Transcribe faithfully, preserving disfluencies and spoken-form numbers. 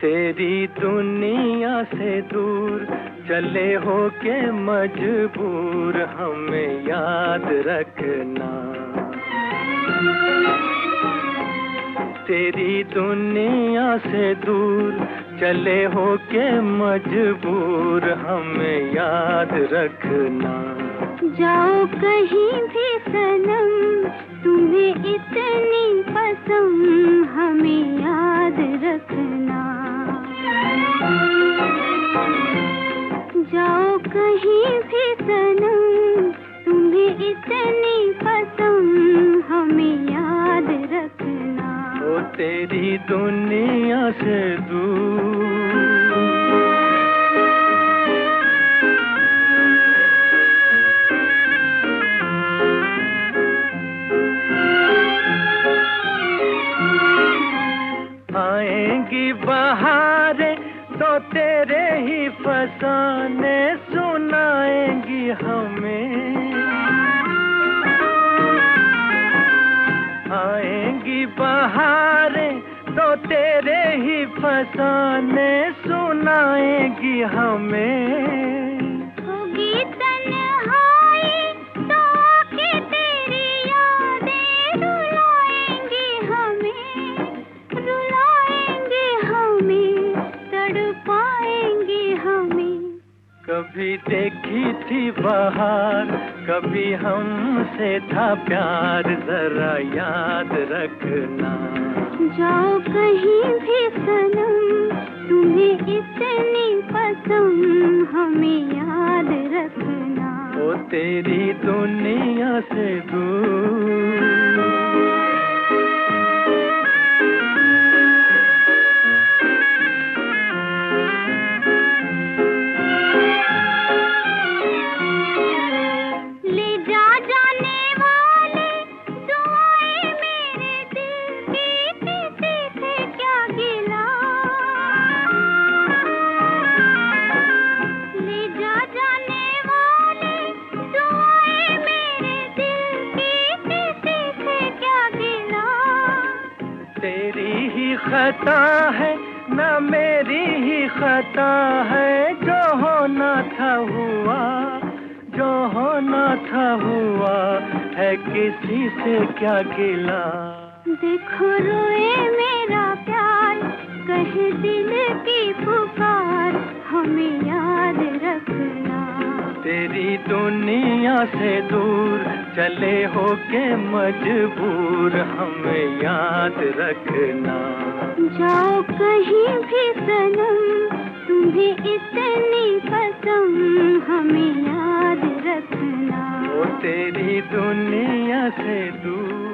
तेरी दुनिया से दूर चले हो के मजबूर हमें याद रखना। तेरी दुनिया से दूर चले हो के मजबूर हमें याद रखना। जाओ कहीं भी सनम तुम्हें इतनी पसंद हमें याद रखना। जाओ कहीं भी सनम तुम्हें इतनी पसंद हमें याद रखना। ओ तेरी दुनिया से दूर आएंगी बहारें तो तेरे ही फसाने सुनाएंगी हमें। आएंगी बहारें तो तेरे ही फसाने सुनाएंगी हमें। होगी तन्हाई तो आके तेरी यादें रुलाएंगी हमें, रुलाएंगी हमें, तड़पाएंगी हमें। कभी देखी थी बहार कभी हमसे था प्यार जरा याद रखना। जाओ कहीं भी सनम तुम्हें इतनी पसंद हमें याद रखना। ओ तेरी दुनिया से दूर तेरी ही खता है ना मेरी ही खता है। जो होना था हुआ, जो होना था हुआ है किसी से क्या गिला। देखो रोए मेरा प्यार कहे दिल की पुकार हमें याद रखना। तेरी दुनिया से दूर चले हो के मजबूर हमें याद रखना। जाओ कहीं भी सनम तुम्हें इतनी पसंद हमें याद रखना। ओ तेरी दुनिया से दूर